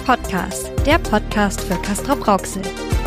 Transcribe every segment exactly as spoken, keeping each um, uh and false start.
Podcast, der Podcast für Castrop-Rauxel.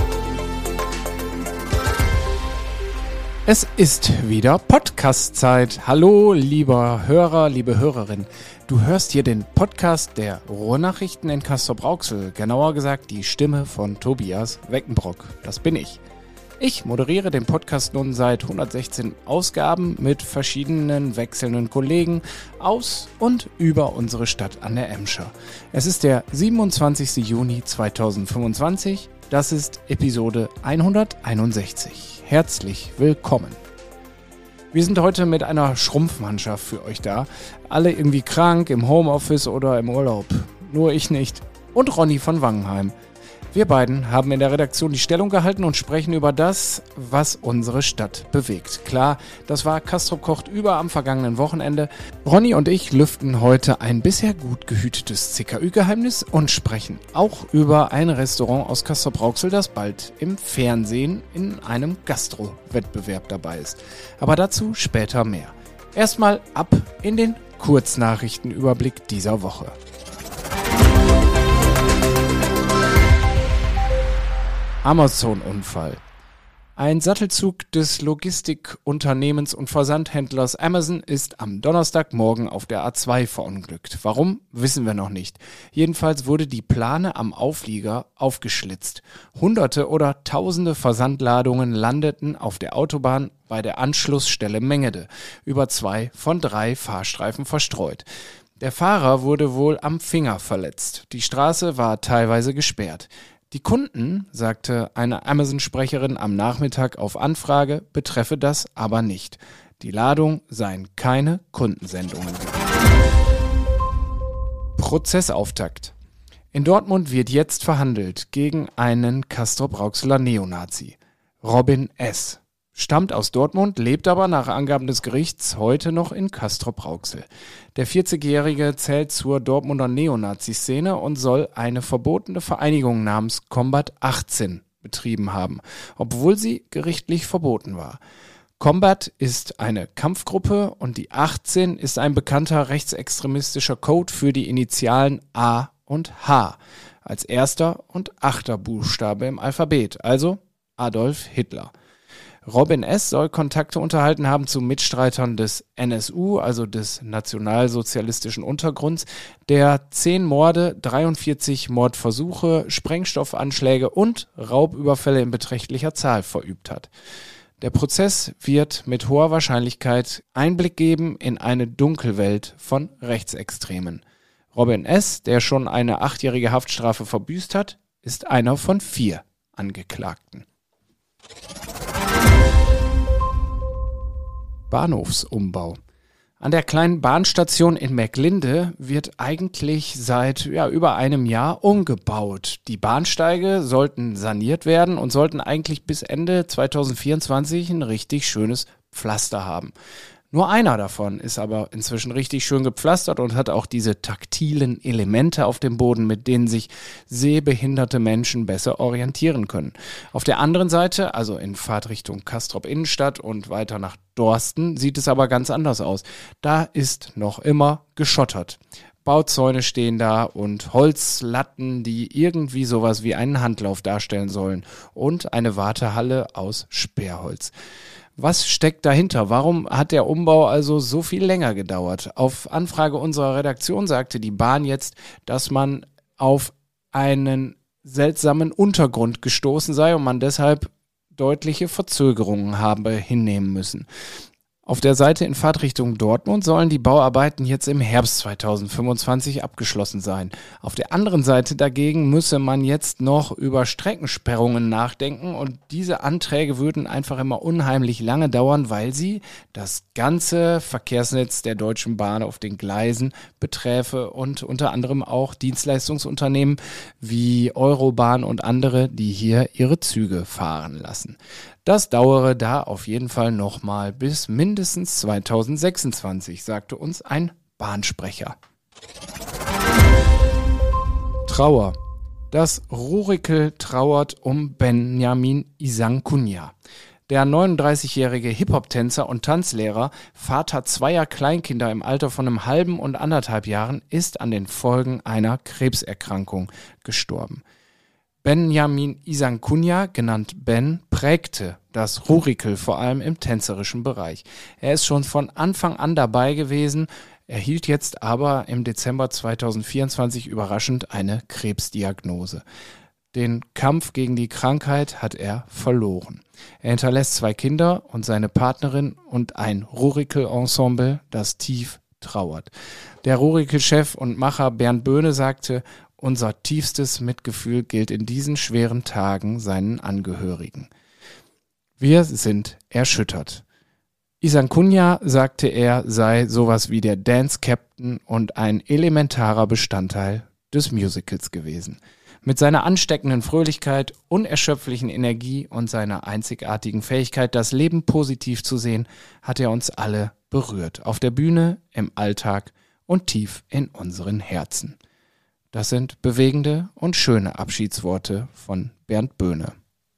Es ist wieder Podcast-Zeit. Hallo, lieber Hörer, liebe Hörerin. Du hörst hier den Podcast der Ruhrnachrichten in Castrop-Rauxel. Genauer gesagt die Stimme von Tobias Weckenbrock. Das bin ich. Ich moderiere den Podcast nun seit hundertsechzehn Ausgaben mit verschiedenen wechselnden Kollegen aus und über unsere Stadt an der Emscher. Es ist der siebenundzwanzigster Juni zweitausendfünfundzwanzig. Das ist Episode hunderteinundsechzig. Herzlich willkommen. Wir sind heute mit einer Schrumpfmannschaft für euch da. Alle irgendwie krank, im Homeoffice oder im Urlaub. Nur ich nicht. Und Ronny von Wangenheim. Wir beiden haben in der Redaktion die Stellung gehalten und sprechen über das, was unsere Stadt bewegt. Klar, das war Castrop kocht über am vergangenen Wochenende. Ronny und ich lüften heute ein bisher gut gehütetes C K Ü-Geheimnis und sprechen auch über ein Restaurant aus Castrop-Rauxel, das bald im Fernsehen in einem Gastro-Wettbewerb dabei ist. Aber dazu später mehr. Erstmal ab in den Kurznachrichtenüberblick dieser Woche. Amazon-Unfall. Ein Sattelzug des Logistikunternehmens und Versandhändlers Amazon ist am Donnerstagmorgen auf der A zwei verunglückt. Warum, wissen wir noch nicht. Jedenfalls wurde die Plane am Auflieger aufgeschlitzt. Hunderte oder tausende Versandladungen landeten auf der Autobahn bei der Anschlussstelle Mengede, über zwei von drei Fahrstreifen verstreut. Der Fahrer wurde wohl am Finger verletzt. Die Straße war teilweise gesperrt. Die Kunden, sagte eine Amazon-Sprecherin am Nachmittag auf Anfrage, betreffe das aber nicht. Die Ladung seien keine Kundensendungen. Prozessauftakt. In Dortmund wird jetzt verhandelt gegen einen Castrop-Rauxeler Neonazi. Robin S. stammt aus Dortmund, lebt aber nach Angaben des Gerichts heute noch in Castrop-Rauxel. Der vierzigjährige zählt zur Dortmunder Neonazi-Szene und soll eine verbotene Vereinigung namens Combat achtzehn betrieben haben, obwohl sie gerichtlich verboten war. Combat ist eine Kampfgruppe und die achtzehn ist ein bekannter rechtsextremistischer Code für die Initialen A und H als erster und achter Buchstabe im Alphabet, also Adolf Hitler. Robin S. soll Kontakte unterhalten haben zu Mitstreitern des N S U, also des nationalsozialistischen Untergrunds, der zehn Morde, dreiundvierzig Mordversuche, Sprengstoffanschläge und Raubüberfälle in beträchtlicher Zahl verübt hat. Der Prozess wird mit hoher Wahrscheinlichkeit Einblick geben in eine Dunkelwelt von Rechtsextremen. Robin S., der schon eine achtjährige Haftstrafe verbüßt hat, ist einer von vier Angeklagten. Bahnhofsumbau. An der kleinen Bahnstation in Mecklinde wird eigentlich seit ja, über einem Jahr umgebaut. Die Bahnsteige sollten saniert werden und sollten eigentlich bis Ende zweitausendvierundzwanzig ein richtig schönes Pflaster haben. Nur einer davon ist aber inzwischen richtig schön gepflastert und hat auch diese taktilen Elemente auf dem Boden, mit denen sich sehbehinderte Menschen besser orientieren können. Auf der anderen Seite, also in Fahrtrichtung Castrop Innenstadt und weiter nach Dorsten, sieht es aber ganz anders aus. Da ist noch immer geschottert. Bauzäune stehen da und Holzlatten, die irgendwie sowas wie einen Handlauf darstellen sollen und eine Wartehalle aus Sperrholz. Was steckt dahinter? Warum hat der Umbau also so viel länger gedauert? Auf Anfrage unserer Redaktion sagte die Bahn jetzt, dass man auf einen seltsamen Untergrund gestoßen sei und man deshalb deutliche Verzögerungen habe hinnehmen müssen. Auf der Seite in Fahrtrichtung Dortmund sollen die Bauarbeiten jetzt im Herbst zweitausendfünfundzwanzig abgeschlossen sein. Auf der anderen Seite dagegen müsse man jetzt noch über Streckensperrungen nachdenken und diese Anträge würden einfach immer unheimlich lange dauern, weil sie das ganze Verkehrsnetz der Deutschen Bahn auf den Gleisen beträfe und unter anderem auch Dienstleistungsunternehmen wie Eurobahn und andere, die hier ihre Züge fahren lassen. Das dauere da auf jeden Fall nochmal bis mindestens zweitausendsechsundzwanzig, sagte uns ein Bahnsprecher. Trauer. Das Rurikel trauert um Benjamin Isankunya. Der neununddreißigjährige Hip-Hop-Tänzer und Tanzlehrer, Vater zweier Kleinkinder im Alter von einem halben und anderthalb Jahren, ist an den Folgen einer Krebserkrankung gestorben. Benjamin Isankounia, genannt Ben, prägte das Rurikel vor allem im tänzerischen Bereich. Er ist schon von Anfang an dabei gewesen, erhielt jetzt aber im Dezember zweitausendvierundzwanzig überraschend eine Krebsdiagnose. Den Kampf gegen die Krankheit hat er verloren. Er hinterlässt zwei Kinder und seine Partnerin und ein Rurikel-Ensemble, das tief trauert. Der Rurikel-Chef und Macher Bernd Böhne sagte, unser tiefstes Mitgefühl gilt in diesen schweren Tagen seinen Angehörigen. Wir sind erschüttert. Isankounia sagte, er sei sowas wie der Dance-Captain und ein elementarer Bestandteil des Musicals gewesen. Mit seiner ansteckenden Fröhlichkeit, unerschöpflichen Energie und seiner einzigartigen Fähigkeit, das Leben positiv zu sehen, hat er uns alle berührt. Auf der Bühne, im Alltag und tief in unseren Herzen. Das sind bewegende und schöne Abschiedsworte von Bernd Böhne.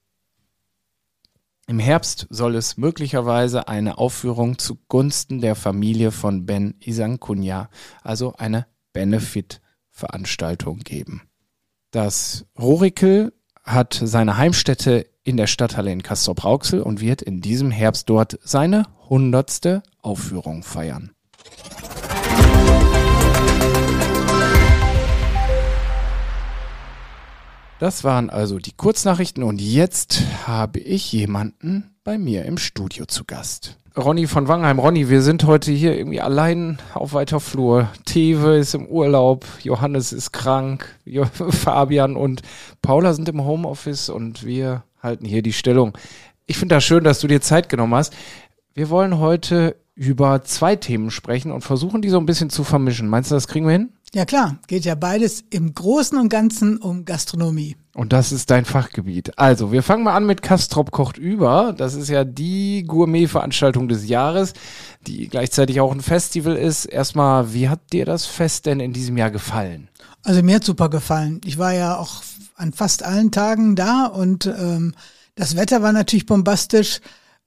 Im Herbst soll es möglicherweise eine Aufführung zugunsten der Familie von Ben Isankounia, also eine Benefit-Veranstaltung geben. Das Rurikel hat seine Heimstätte in der Stadthalle in Castrop-Rauxel und wird in diesem Herbst dort seine hundertste Aufführung feiern. Das waren also die Kurznachrichten und jetzt habe ich jemanden bei mir im Studio zu Gast. Ronny von Wangheim. Ronny, wir sind heute hier irgendwie allein auf weiter Flur. Tewe ist im Urlaub, Johannes ist krank, Fabian und Paula sind im Homeoffice und wir halten hier die Stellung. Ich finde das schön, dass du dir Zeit genommen hast. Wir wollen heute über zwei Themen sprechen und versuchen, die so ein bisschen zu vermischen. Meinst du, das kriegen wir hin? Ja klar, geht ja beides im Großen und Ganzen um Gastronomie. Und das ist dein Fachgebiet. Also, wir fangen mal an mit Castrop kocht über. Das ist ja die Gourmet-Veranstaltung des Jahres, die gleichzeitig auch ein Festival ist. Erstmal, wie hat dir das Fest denn in diesem Jahr gefallen? Also mir hat super gefallen. Ich war ja auch an fast allen Tagen da und ähm, das Wetter war natürlich bombastisch.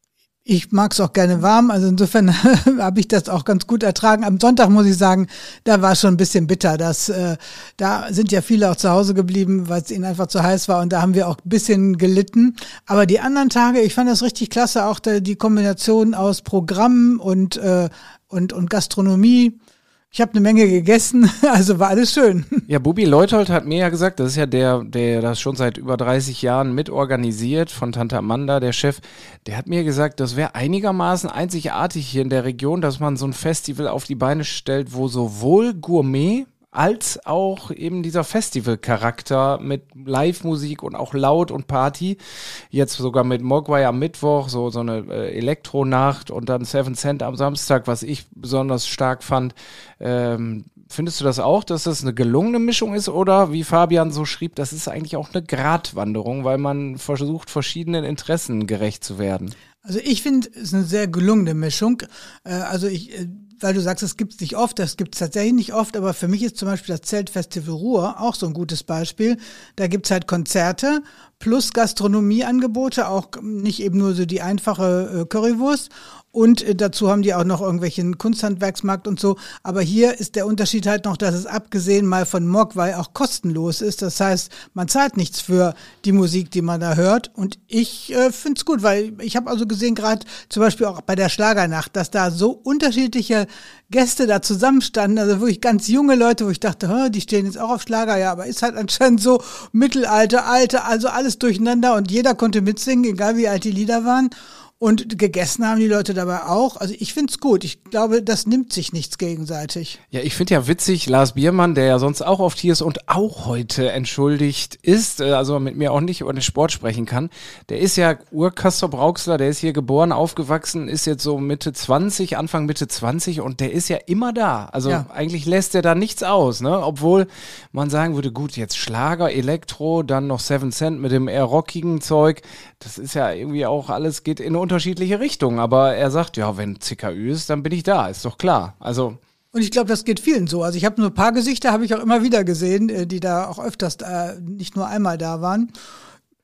Ich mag es auch gerne warm, also insofern habe ich das auch ganz gut ertragen. Am Sonntag muss ich sagen, da war es schon ein bisschen bitter. Das, äh, da sind ja viele auch zu Hause geblieben, weil es ihnen einfach zu heiß war und da haben wir auch ein bisschen gelitten. Aber die anderen Tage, ich fand das richtig klasse, auch die, die Kombination aus Programm und, äh, und, und Gastronomie. Ich habe eine Menge gegessen, also war alles schön. Ja, Bubi Leuthold hat mir ja gesagt, das ist ja der, der das schon seit über dreißig Jahren mitorganisiert, von Tante Amanda, der Chef, der hat mir gesagt, das wäre einigermaßen einzigartig hier in der Region, dass man so ein Festival auf die Beine stellt, wo sowohl Gourmet als auch eben dieser Festivalcharakter mit Live-Musik und auch Laut und Party, jetzt sogar mit Mogwai am Mittwoch, so so eine äh, Elektronacht und dann Seven Cent am Samstag, was ich besonders stark fand. Ähm, findest du das auch, dass das eine gelungene Mischung ist oder, wie Fabian so schrieb, das ist eigentlich auch eine Gratwanderung, weil man versucht, verschiedenen Interessen gerecht zu werden? Also ich finde, es ist eine sehr gelungene Mischung. Äh, also ich... Äh Weil du sagst, es gibt's nicht oft, das gibt's tatsächlich nicht oft, aber für mich ist zum Beispiel das Zeltfestival Ruhr auch so ein gutes Beispiel. Da gibt's halt Konzerte plus Gastronomieangebote, auch nicht eben nur so die einfache äh, Currywurst. Und äh, dazu haben die auch noch irgendwelchen Kunsthandwerksmarkt und so. Aber hier ist der Unterschied halt noch, dass es abgesehen mal von Mogwai auch kostenlos ist. Das heißt, man zahlt nichts für die Musik, die man da hört. Und ich äh, finde es gut, weil ich habe also gesehen, gerade zum Beispiel auch bei der Schlagernacht, dass da so unterschiedliche Gäste da zusammenstanden. Also wirklich ganz junge Leute, wo ich dachte, hä, die stehen jetzt auch auf Schlager. Ja, aber ist halt anscheinend so Mittelalter, Alte, also alles durcheinander. Und jeder konnte mitsingen, egal wie alt die Lieder waren. Und gegessen haben die Leute dabei auch. Also ich find's gut. Ich glaube, das nimmt sich nichts gegenseitig. Ja, ich finde ja witzig, Lars Biermann, der ja sonst auch oft hier ist und auch heute entschuldigt ist, also mit mir auch nicht über den Sport sprechen kann, der ist ja Ur-Castrop-Rauxler, der ist hier geboren, aufgewachsen, ist jetzt so Mitte zwanzig, Anfang Mitte zwanzig und der ist ja immer da. Also ja. Eigentlich lässt der da nichts aus, ne? Obwohl man sagen würde, gut, jetzt Schlager, Elektro, dann noch Seven Cent mit dem eher rockigen Zeug. Das ist ja irgendwie auch alles, geht in unterschiedliche Richtungen, aber er sagt, ja, wenn C K Ü ist, dann bin ich da, ist doch klar. Also und ich glaube, das geht vielen so. Also ich habe nur ein paar Gesichter, habe ich auch immer wieder gesehen, die da auch öfters äh, nicht nur einmal da waren.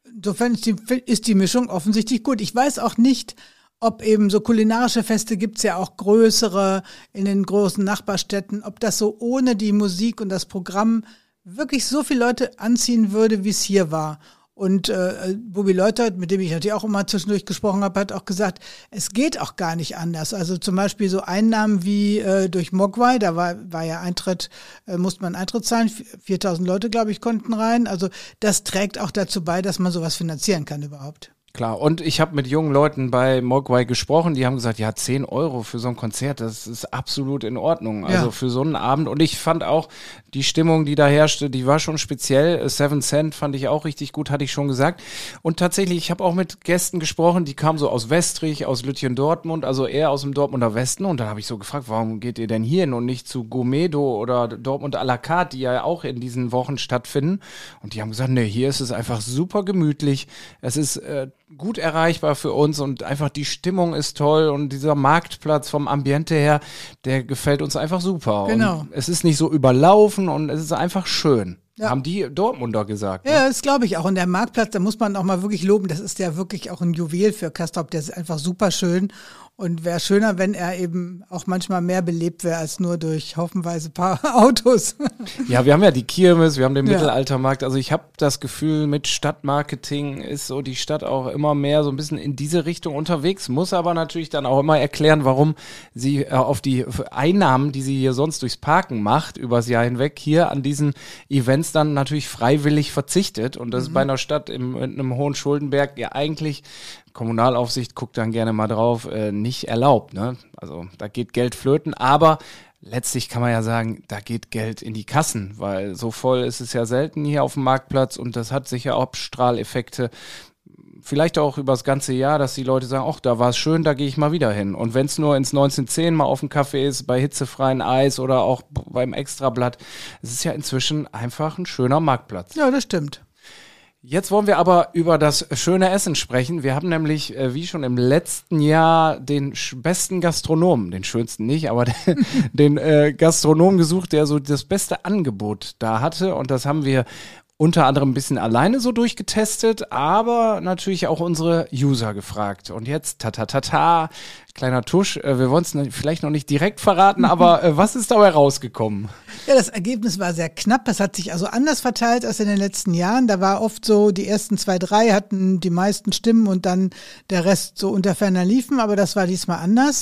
insofern ist die, ist die Mischung offensichtlich gut. Ich weiß auch nicht, ob eben so kulinarische Feste gibt's ja auch größere in den großen Nachbarstädten, ob das so ohne die Musik und das Programm wirklich so viele Leute anziehen würde, wie es hier war. Und äh, Bubi Leutert, mit dem ich natürlich auch immer zwischendurch gesprochen habe, hat auch gesagt, es geht auch gar nicht anders. Also zum Beispiel so Einnahmen wie äh, durch Mogwai, da war war ja Eintritt, äh, musste man Eintritt zahlen, viertausend Leute, glaube ich, konnten rein. Also das trägt auch dazu bei, dass man sowas finanzieren kann überhaupt. Klar, und ich habe mit jungen Leuten bei Mogwai gesprochen, die haben gesagt, ja, zehn Euro für so ein Konzert, das ist absolut in Ordnung, also ja. Für so einen Abend. Und ich fand auch, die Stimmung, die da herrschte, die war schon speziell. Seven Cent fand ich auch richtig gut, hatte ich schon gesagt. Und tatsächlich, ich habe auch mit Gästen gesprochen, die kamen so aus Westrich, aus Lütjen-Dortmund, also eher aus dem Dortmunder Westen. Und dann habe ich so gefragt, warum geht ihr denn hier hin und nicht zu Gourmedo oder Dortmund à la carte, die ja auch in diesen Wochen stattfinden. Und die haben gesagt, nee, hier ist es einfach super gemütlich. Es ist äh, gut erreichbar für uns und einfach die Stimmung ist toll und dieser Marktplatz vom Ambiente her, der gefällt uns einfach super. Genau. Und es ist nicht so überlaufen und es ist einfach schön. Ja. Haben die Dortmunder gesagt. Ne? Ja, das glaube ich auch. Und der Marktplatz, da muss man auch mal wirklich loben, das ist ja wirklich auch ein Juwel für Castrop, der ist einfach super schön. Und wäre schöner, wenn er eben auch manchmal mehr belebt wäre als nur durch haufenweise paar Autos. Ja, wir haben ja die Kirmes, wir haben den Ja. Mittelaltermarkt. Also ich habe das Gefühl, mit Stadtmarketing ist so die Stadt auch immer mehr so ein bisschen in diese Richtung unterwegs, muss aber natürlich dann auch immer erklären, warum sie äh, auf die Einnahmen, die sie hier sonst durchs Parken macht, übers Jahr hinweg, hier an diesen Events dann natürlich freiwillig verzichtet. Und das mhm. ist bei einer Stadt im, in einem hohen Schuldenberg ja eigentlich, Kommunalaufsicht guckt dann gerne mal drauf, äh, nicht erlaubt. Ne? Also da geht Geld flöten, aber letztlich kann man ja sagen, da geht Geld in die Kassen, weil so voll ist es ja selten hier auf dem Marktplatz und das hat sicher Abstrahleffekte. Vielleicht auch über das ganze Jahr, dass die Leute sagen, ach, da war es schön, da gehe ich mal wieder hin. Und wenn es nur ins neunzehnhundertzehn mal auf dem Café ist, bei hitzefreien Eis oder auch beim Extrablatt, es ist ja inzwischen einfach ein schöner Marktplatz. Ja, das stimmt. Jetzt wollen wir aber über das schöne Essen sprechen. Wir haben nämlich, äh, wie schon im letzten Jahr, den sch- besten Gastronomen, den schönsten nicht, aber den, den äh, Gastronomen gesucht, der so das beste Angebot da hatte. Und das haben wir unter anderem ein bisschen alleine so durchgetestet, aber natürlich auch unsere User gefragt. Und jetzt, ta ta ta ta, kleiner Tusch, äh, wir wollen es vielleicht noch nicht direkt verraten, aber äh, was ist dabei rausgekommen? Ja, das Ergebnis war sehr knapp. Das hat sich also anders verteilt als in den letzten Jahren. Da war oft so, die ersten zwei, drei hatten die meisten Stimmen und dann der Rest so unter ferner liefen, aber das war diesmal anders.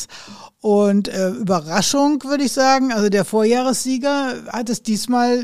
Und äh, Überraschung, würde ich sagen, also der Vorjahressieger hat es diesmal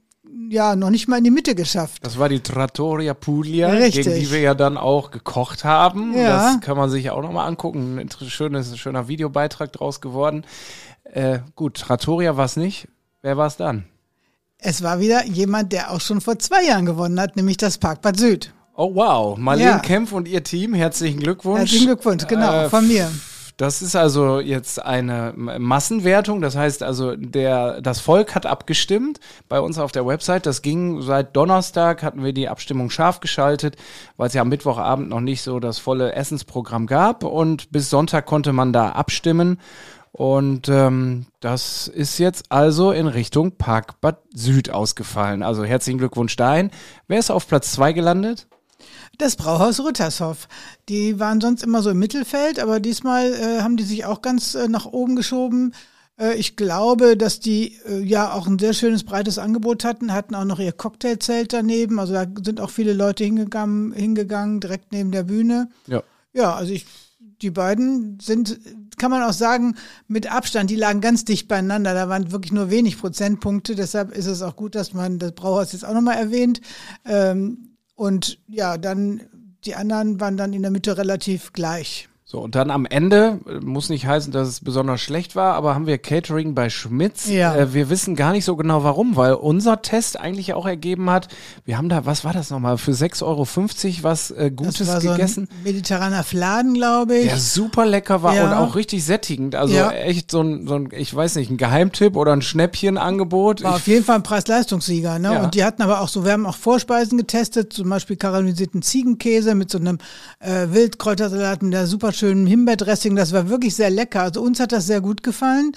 ja noch nicht mal in die Mitte geschafft. Das war die Trattoria Puglia, Richtig. gegen die wir ja dann auch gekocht haben. Ja. Das kann man sich auch nochmal angucken. Ein schönes, schöner Videobeitrag draus geworden. Äh, gut, Trattoria war es nicht. Wer war es dann? Es war wieder jemand, der auch schon vor zwei Jahren gewonnen hat, nämlich das Parkbad Süd. Oh wow, Marlene Ja. Kempf und ihr Team, herzlichen Glückwunsch. Herzlichen Glückwunsch, genau, Äh, von mir. Das ist also jetzt eine Massenwertung, das heißt also, der, das Volk hat abgestimmt bei uns auf der Website. Das ging seit Donnerstag, hatten wir die Abstimmung scharf geschaltet, weil es ja am Mittwochabend noch nicht so das volle Essensprogramm gab und bis Sonntag konnte man da abstimmen. Und ähm, das ist jetzt also in Richtung Parkbad Süd ausgefallen. Also herzlichen Glückwunsch dahin. Wer ist auf Platz zwei gelandet? Das Brauhaus Rüttershoff. Die waren sonst immer so im Mittelfeld, aber diesmal äh, haben die sich auch ganz äh, nach oben geschoben. Äh, ich glaube, dass die äh, ja auch ein sehr schönes, breites Angebot hatten, hatten auch noch ihr Cocktailzelt daneben. Also da sind auch viele Leute hingegangen, hingegangen direkt neben der Bühne. Ja. Ja, also ich, die beiden sind, kann man auch sagen, mit Abstand, die lagen ganz dicht beieinander. Da waren wirklich nur wenig Prozentpunkte. Deshalb ist es auch gut, dass man das Brauhaus jetzt auch nochmal erwähnt. Ähm, Und ja, dann die anderen waren dann in der Mitte relativ gleich. So, und dann am Ende, muss nicht heißen, dass es besonders schlecht war, aber haben wir Catering bei Schmitz. Ja. Äh, wir wissen gar nicht so genau warum, weil unser Test eigentlich auch ergeben hat, wir haben da, was war das nochmal, für sechs Euro fünfzig was äh, Gutes das war gegessen. So ein mediterraner Fladen, glaube ich. Der super lecker war Ja. und auch richtig sättigend. Also Ja. echt so ein, so ein, ich weiß nicht, ein Geheimtipp oder ein Schnäppchenangebot. War Ich- auf jeden Fall ein Preis-Leistungssieger, ne? Ja. Und die hatten aber auch so, wir haben auch Vorspeisen getestet, zum Beispiel karamellisierten Ziegenkäse mit so einem äh, Wildkräutersalat mit der super schönen Himbeerdressing. Das war wirklich sehr lecker. Also uns hat das sehr gut gefallen.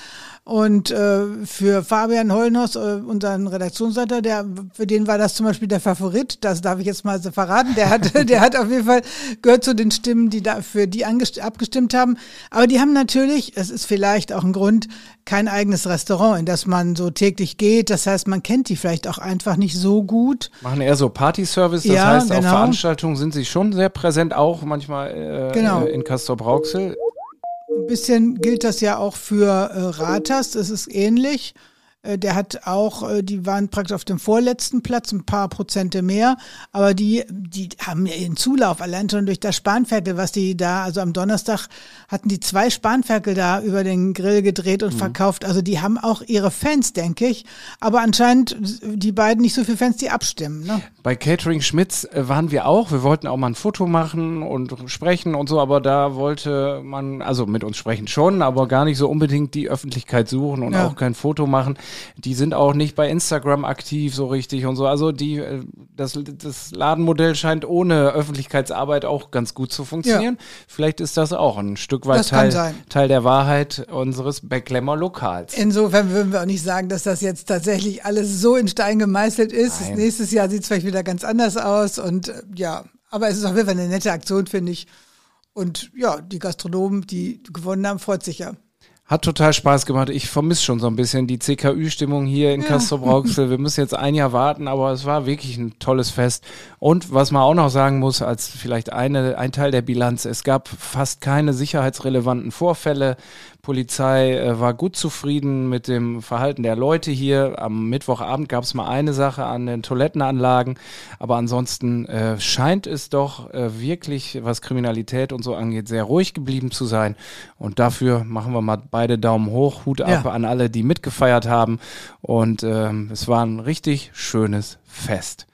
Und äh, für Fabian Hollnos, äh, unseren Redaktionsleiter, der, für den war das zum Beispiel der Favorit, das darf ich jetzt mal so verraten. Der hat, der hat auf jeden Fall gehört zu den Stimmen, die da für die angest- abgestimmt haben. Aber die haben natürlich, es ist vielleicht auch ein Grund, kein eigenes Restaurant, in das man so täglich geht. Das heißt, man kennt die vielleicht auch einfach nicht so gut. Machen eher so Party-Service, das Ja, heißt, genau. auf Veranstaltungen sind sie schon sehr präsent, auch manchmal äh, Genau. in Castrop-Rauxel. Ein bisschen gilt das ja auch für äh, Rathers, das ist ähnlich. Äh, der hat auch, äh, die waren praktisch auf dem vorletzten Platz, ein paar Prozente mehr, aber die, die haben ja ihren Zulauf, allein schon durch das Spanferkel, was die da, also am Donnerstag hatten die zwei Spanferkel da über den Grill gedreht und mhm. verkauft. Also die haben auch ihre Fans, denke ich, aber anscheinend die beiden nicht so viele Fans, die abstimmen. Ne? Bei Catering Schmitz äh, waren wir auch. Wir wollten auch mal ein Foto machen und sprechen und so, aber da wollte man, also mit uns sprechen schon, aber gar nicht so unbedingt die Öffentlichkeit suchen und Ja. auch kein Foto machen. Die sind auch nicht bei Instagram aktiv so richtig und so. Also die, äh, das, das Ladenmodell scheint ohne Öffentlichkeitsarbeit auch ganz gut zu funktionieren. Ja. Vielleicht ist das auch ein Stück weit Das kann Teil, sein. Teil der Wahrheit unseres Becklemmer Lokals. Insofern würden wir auch nicht sagen, dass das jetzt tatsächlich alles so in Stein gemeißelt ist. Nein. Nächstes Jahr sieht es vielleicht wieder ganz anders aus und äh, ja, aber es ist auf jeden Fall eine nette Aktion, finde ich. Und ja, die Gastronomen, die gewonnen haben, freut sich ja. Hat total Spaß gemacht. Ich vermisse schon so ein bisschen die C K Ü-Stimmung hier in Ja. Castrop-Rauxel. Wir müssen jetzt ein Jahr warten, aber es war wirklich ein tolles Fest. Und was man auch noch sagen muss, als vielleicht eine, ein Teil der Bilanz, es gab fast keine sicherheitsrelevanten Vorfälle. Polizei äh, war gut zufrieden mit dem Verhalten der Leute hier. Am Mittwochabend gab es mal eine Sache an den Toilettenanlagen, aber ansonsten äh, scheint es doch äh, wirklich, was Kriminalität und so angeht, sehr ruhig geblieben zu sein. Und dafür machen wir mal beide Daumen hoch, Hut ab Ja. an alle, die mitgefeiert haben. Und ähm, es war ein richtig schönes Fest.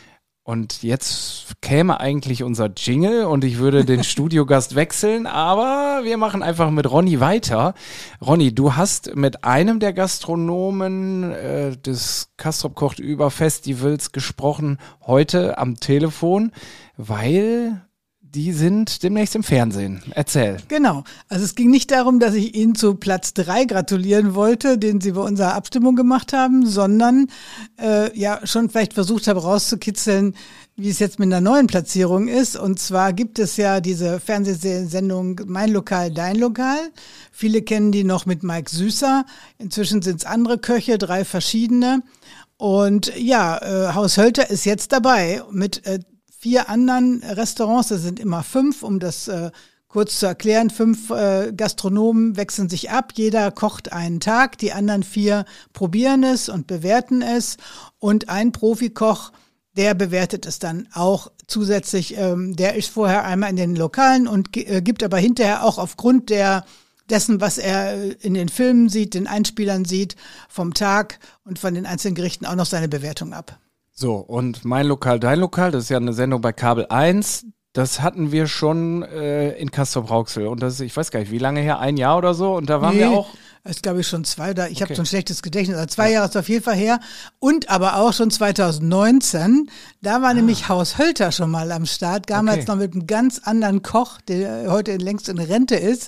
Und jetzt käme eigentlich unser Jingle und ich würde den Studiogast wechseln, aber wir machen einfach mit Ronny weiter. Ronny, du hast mit einem der Gastronomen äh, des Castrop kocht über Festivals gesprochen, heute am Telefon, weil die sind demnächst im Fernsehen. Erzähl. Genau. Also es ging nicht darum, dass ich Ihnen zu Platz drei gratulieren wollte, den Sie bei unserer Abstimmung gemacht haben, sondern äh, ja schon vielleicht versucht habe rauszukitzeln, wie es jetzt mit einer neuen Platzierung ist. Und zwar gibt es ja diese Fernsehsendung Mein Lokal, Dein Lokal. Viele kennen die noch mit Mike Süßer. Inzwischen sind es andere Köche, drei verschiedene. Und ja, äh, Haus Hölter ist jetzt dabei mit äh, vier anderen Restaurants, das sind immer fünf, um das äh, kurz zu erklären. Fünf äh, Gastronomen wechseln sich ab, jeder kocht einen Tag, die anderen vier probieren es und bewerten es und ein Profikoch, der bewertet es dann auch zusätzlich. Ähm, der ist vorher einmal in den Lokalen und ge- äh, gibt aber hinterher auch aufgrund der dessen, was er in den Filmen sieht, den Einspielern sieht, vom Tag und von den einzelnen Gerichten auch noch seine Bewertung ab. So, und Mein Lokal, Dein Lokal, das ist ja eine Sendung bei Kabel eins. Das hatten wir schon äh, in Castrop-Rauxel. Und das ist, ich weiß gar nicht, wie lange her, ein Jahr oder so. Und da waren Nee, wir auch. Das ist, glaube ich, schon zwei, da, ich habe Okay. so ein schlechtes Gedächtnis, also zwei Jahre ist auf jeden Fall her. Und aber auch schon zwanzig neunzehn, da war nämlich Haus Hölter schon mal am Start, damals Okay. noch mit einem ganz anderen Koch, der heute längst in Rente ist.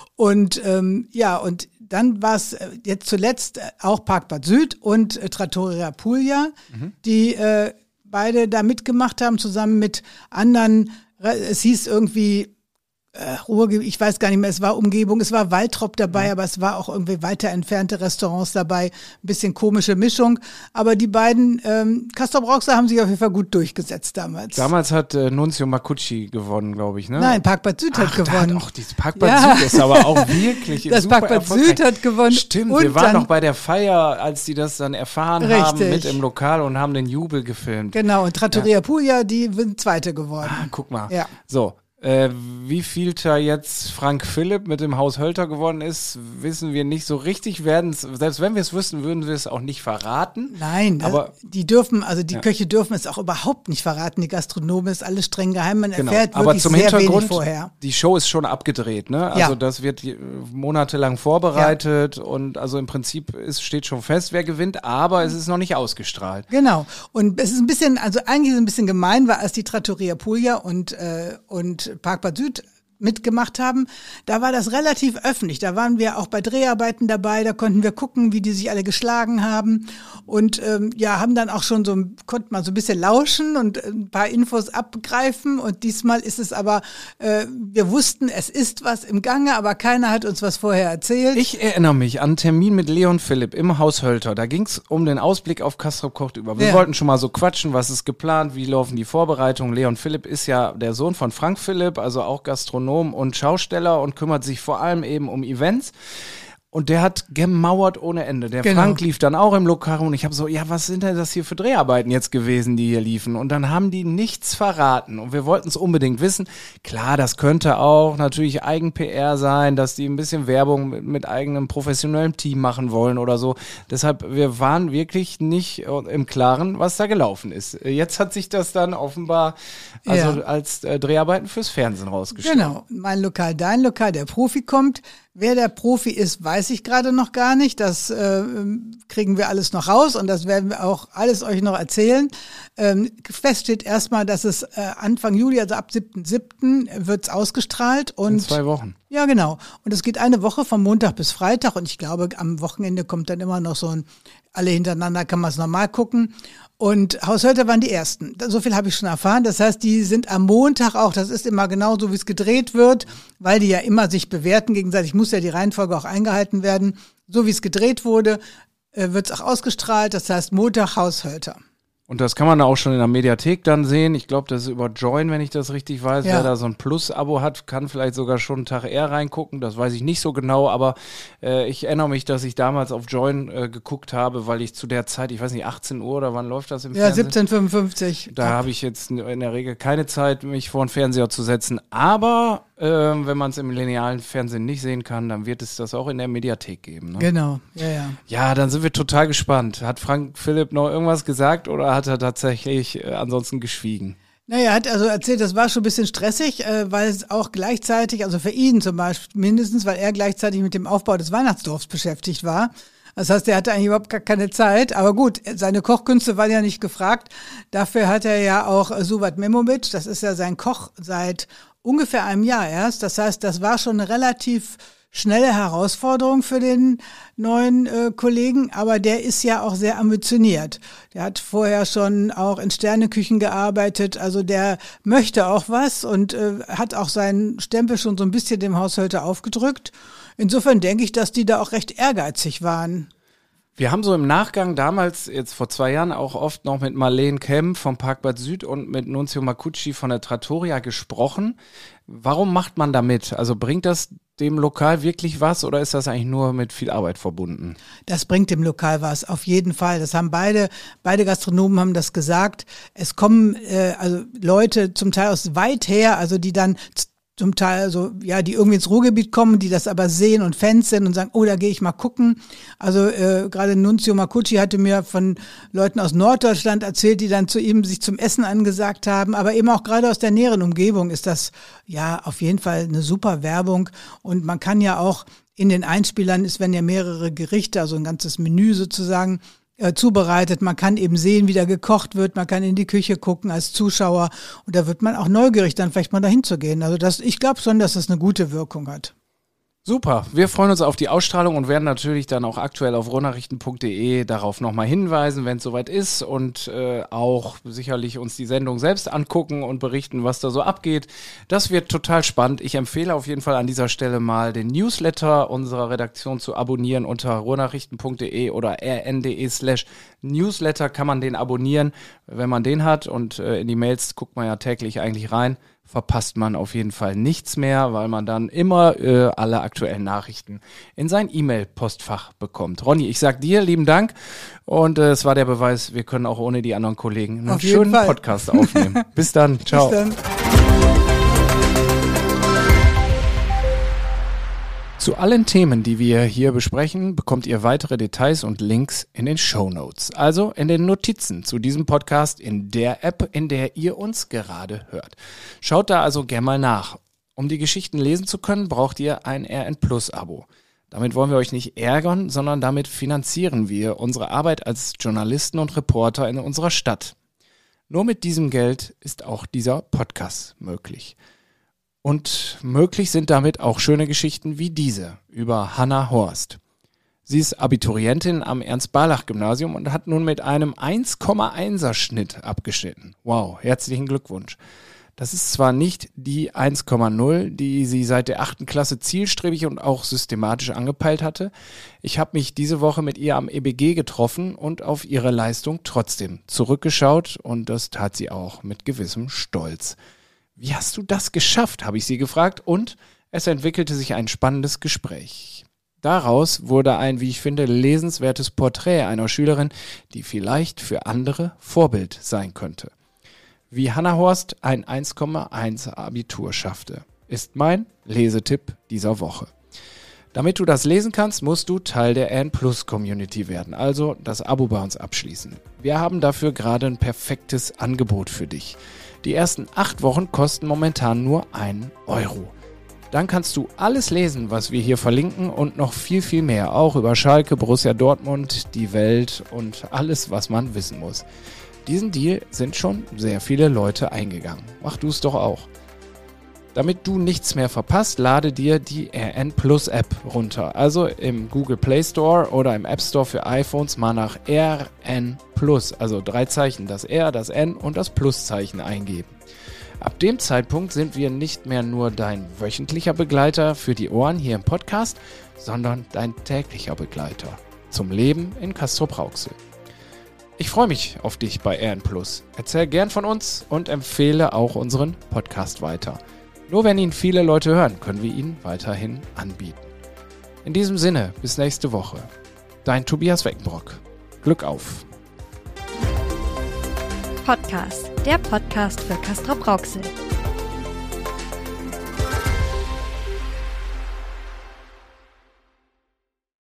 Und ähm, ja, und dann war es äh, jetzt zuletzt äh, auch Park Bad Süd und äh, Trattoria Puglia, Mhm. die äh, beide da mitgemacht haben, zusammen mit anderen. Re- Es hieß irgendwie äh, Ruhrgebiet, ich weiß gar nicht mehr, es war Umgebung, es war Waltrop dabei, aber es war auch irgendwie weiter entfernte Restaurants dabei, ein bisschen komische Mischung. Aber die beiden ähm, Castrop-Rauxel haben sich auf jeden Fall gut durchgesetzt damals. Damals hat äh, Nunzio Macucci gewonnen, glaube ich, ne? Nein, Park Bad Süd hat Ach, da gewonnen. Hat, ach, dieses Park Bad Ja. Süd ist aber auch wirklich Das super Park Bad erfolgreich. Süd hat gewonnen. Stimmt, Und wir waren dann- noch bei der Feier, als die das dann erfahren haben, Richtig. mit im Lokal und haben den Jubel gefilmt. Genau, und Trattoria Puglia, die sind Zweite geworden. Ah, guck mal. Ja. So, äh, wie vielter jetzt Frank Philipp mit dem Haus Hölter geworden ist, wissen wir nicht so richtig. Werden's, selbst wenn wir es wüssten, würden wir es auch nicht verraten. Nein, das, Aber- die dürfen, also die Ja. Köche dürfen es auch überhaupt nicht verraten. Die Gastronomen ist alles streng geheim. Man Genau. erfährt Aber wirklich zum sehr Hintergrund, wenig vorher. die Show ist schon abgedreht, ne? Also Ja. das wird je- monatelang vorbereitet und also im Prinzip ist, steht schon fest, wer gewinnt, aber es ist noch nicht ausgestrahlt. Genau. Und es ist ein bisschen, also eigentlich ist es ein bisschen gemein, weil als die Trattoria Puglia und, äh, und Park Bad Süd mitgemacht haben, da war das relativ öffentlich. Da waren wir auch bei Dreharbeiten dabei, da konnten wir gucken, wie die sich alle geschlagen haben und ähm, ja, haben dann auch schon so, konnte man so ein bisschen lauschen und ein paar Infos abgreifen und diesmal ist es aber, äh, wir wussten, es ist was im Gange, aber keiner hat uns was vorher erzählt. Ich erinnere mich an einen Termin mit Leon Philipp im Haus Hölter. Da ging es um den Ausblick auf Castrop kocht über. Wir Ja. wollten schon mal so quatschen, was ist geplant, wie laufen die Vorbereitungen. Leon Philipp ist ja der Sohn von Frank Philipp, also auch Gastronom und Schausteller und kümmert sich vor allem eben um Events. Und der hat gemauert ohne Ende. Der Genau. Frank lief dann auch im Lokal und ich habe so, ja, was sind denn das hier für Dreharbeiten jetzt gewesen, die hier liefen? Und dann haben die nichts verraten und wir wollten es unbedingt wissen. Klar, das könnte auch natürlich Eigen-P R sein, dass die ein bisschen Werbung mit, mit eigenem professionellem Team machen wollen oder so. Deshalb, wir waren wirklich nicht im Klaren, was da gelaufen ist. Jetzt hat sich das dann offenbar also Ja. als äh, Dreharbeiten fürs Fernsehen rausgestellt. Genau, mein Lokal, dein Lokal, der Profi kommt. Wer der Profi ist, weiß ich gerade noch gar nicht. Das äh, kriegen wir alles noch raus und das werden wir auch alles euch noch erzählen. Ähm, fest steht erstmal, dass es äh, Anfang Juli, also ab siebten siebten wird's ausgestrahlt. Und In zwei Wochen. Ja, genau. Und es geht eine Woche von Montag bis Freitag und ich glaube, am Wochenende kommt dann immer noch so ein, alle hintereinander kann man es normal gucken. Und Haushälter waren die ersten. So viel habe ich schon erfahren. Das heißt, die sind am Montag auch, das ist immer genau so, wie es gedreht wird, weil die ja immer sich bewerten gegenseitig, muss ja die Reihenfolge auch eingehalten werden. So wie es gedreht wurde, äh, wird es auch ausgestrahlt. Das heißt, Montag Haushälter. Und das kann man auch schon in der Mediathek dann sehen. Ich glaube, das ist über Join, wenn ich das richtig weiß. Ja. Wer da so ein Plus-Abo hat, kann vielleicht sogar schon einen Tag eher reingucken. Das weiß ich nicht so genau, aber äh, ich erinnere mich, dass ich damals auf Join äh, geguckt habe, weil ich zu der Zeit, ich weiß nicht, achtzehn Uhr oder wann läuft das im Ja, Fernsehen? siebzehn fünfundfünfzig. Da habe ich jetzt in der Regel keine Zeit, mich vor den Fernseher zu setzen. Aber äh, wenn man es im linearen Fernsehen nicht sehen kann, dann wird es das auch in der Mediathek geben. Ne? Genau, ja, ja. Ja, dann sind wir total gespannt. Hat Frank Philipp noch irgendwas gesagt oder hat er tatsächlich äh, ansonsten geschwiegen? Naja, er hat also erzählt, das war schon ein bisschen stressig, äh, weil es auch gleichzeitig, also für ihn zum Beispiel mindestens, weil er gleichzeitig mit dem Aufbau des Weihnachtsdorfs beschäftigt war. Das heißt, er hatte eigentlich überhaupt gar keine Zeit. Aber gut, seine Kochkünste waren ja nicht gefragt. Dafür hat er ja auch Suvat Memovic, das ist ja sein Koch seit ungefähr einem Jahr erst. Das heißt, das war schon eine relativ schnelle Herausforderung für den neuen äh, Kollegen, aber der ist ja auch sehr ambitioniert. Der hat vorher schon auch in Sterneküchen gearbeitet, also der möchte auch was und äh, hat auch seinen Stempel schon so ein bisschen dem Haushälter aufgedrückt. Insofern denke ich, dass die da auch recht ehrgeizig waren. Wir haben so im Nachgang damals, jetzt vor zwei Jahren, auch oft noch mit Marlene Kemp vom Parkbad Süd und mit Nunzio Macucci von der Trattoria gesprochen. Warum macht man da mit? Also bringt das dem Lokal wirklich was oder ist das eigentlich nur mit viel Arbeit verbunden? Das bringt dem Lokal was, auf jeden Fall. Das haben beide, beide Gastronomen haben das gesagt. Es kommen äh, also Leute zum Teil aus weit her, also die dann zum Teil, also ja, die irgendwie ins Ruhrgebiet kommen, die das aber sehen und Fans sind und sagen, oh, da gehe ich mal gucken. Also äh, gerade Nunzio Macucci hatte mir von Leuten aus Norddeutschland erzählt, die dann zu ihm sich zum Essen angesagt haben. Aber eben auch gerade aus der näheren Umgebung ist das ja auf jeden Fall eine super Werbung. Und man kann ja auch in den Einspielern, es werden ja mehrere Gerichte, also ein ganzes Menü sozusagen, Äh, zubereitet. Man kann eben sehen, wie da gekocht wird. Man kann in die Küche gucken als Zuschauer. Und da wird man auch neugierig, dann vielleicht mal dahin zu gehen. Also das, ich glaube schon, dass das eine gute Wirkung hat. Super, wir freuen uns auf die Ausstrahlung und werden natürlich dann auch aktuell auf ruhrnachrichten punkt de darauf nochmal hinweisen, wenn es soweit ist und äh, auch sicherlich uns die Sendung selbst angucken und berichten, was da so abgeht. Das wird total spannend. Ich empfehle auf jeden Fall an dieser Stelle mal den Newsletter unserer Redaktion zu abonnieren unter ruhrnachrichten punkt de oder rn.de slash Newsletter kann man den abonnieren. Wenn man den hat und äh, in die Mails guckt man ja täglich eigentlich rein, verpasst man auf jeden Fall nichts mehr, weil man dann immer äh, alle aktuellen Nachrichten in sein E-Mail-Postfach bekommt. Ronny, ich sag dir lieben Dank und äh, es war der Beweis, wir können auch ohne die anderen Kollegen einen Auf jeden schönen Fall. Podcast aufnehmen. Bis dann, ciao. Bis dann. Zu allen Themen, die wir hier besprechen, bekommt ihr weitere Details und Links in den Shownotes, also in den Notizen zu diesem Podcast in der App, in der ihr uns gerade hört. Schaut da also gerne mal nach. Um die Geschichten lesen zu können, braucht ihr ein R N Plus Abo. Damit wollen wir euch nicht ärgern, sondern damit finanzieren wir unsere Arbeit als Journalisten und Reporter in unserer Stadt. Nur mit diesem Geld ist auch dieser Podcast möglich. Und möglich sind damit auch schöne Geschichten wie diese über Hannah Horst. Sie ist Abiturientin am Ernst-Barlach-Gymnasium und hat nun mit einem eins Komma einser Schnitt abgeschnitten. Wow, herzlichen Glückwunsch. Das ist zwar nicht die eins Komma null, die sie seit der achten Klasse zielstrebig und auch systematisch angepeilt hatte. Ich habe mich diese Woche mit ihr am E B G getroffen und auf ihre Leistung trotzdem zurückgeschaut und das tat sie auch mit gewissem Stolz. Wie hast du das geschafft, habe ich sie gefragt und es entwickelte sich ein spannendes Gespräch. Daraus wurde ein, wie ich finde, lesenswertes Porträt einer Schülerin, die vielleicht für andere Vorbild sein könnte. Wie Hannah Horst ein eins Komma eins Abitur schaffte, ist mein Lesetipp dieser Woche. Damit du das lesen kannst, musst du Teil der A N Plus Community werden, also das Abo bei uns abschließen. Wir haben dafür gerade ein perfektes Angebot für dich. Die ersten acht Wochen kosten momentan nur ein Euro. Dann kannst du alles lesen, was wir hier verlinken und noch viel, viel mehr, auch über Schalke, Borussia Dortmund, die Welt und alles, was man wissen muss. Diesen Deal sind schon sehr viele Leute eingegangen. Mach du es doch auch. Damit du nichts mehr verpasst, lade dir die A N Plus App runter. Also im Google Play Store oder im App Store für iPhones mal nach R N Plus, also drei Zeichen, das R, das N und das Pluszeichen eingeben. Ab dem Zeitpunkt sind wir nicht mehr nur dein wöchentlicher Begleiter für die Ohren hier im Podcast, sondern dein täglicher Begleiter zum Leben in Castrop-Rauxel. Ich freue mich auf dich bei R N Plus. Erzähl gern von uns und empfehle auch unseren Podcast weiter. Nur wenn ihn viele Leute hören, können wir ihn weiterhin anbieten. In diesem Sinne, bis nächste Woche. Dein Tobias Weckenbrock. Glück auf! Podcast, der Podcast für Castrop-Rauxel.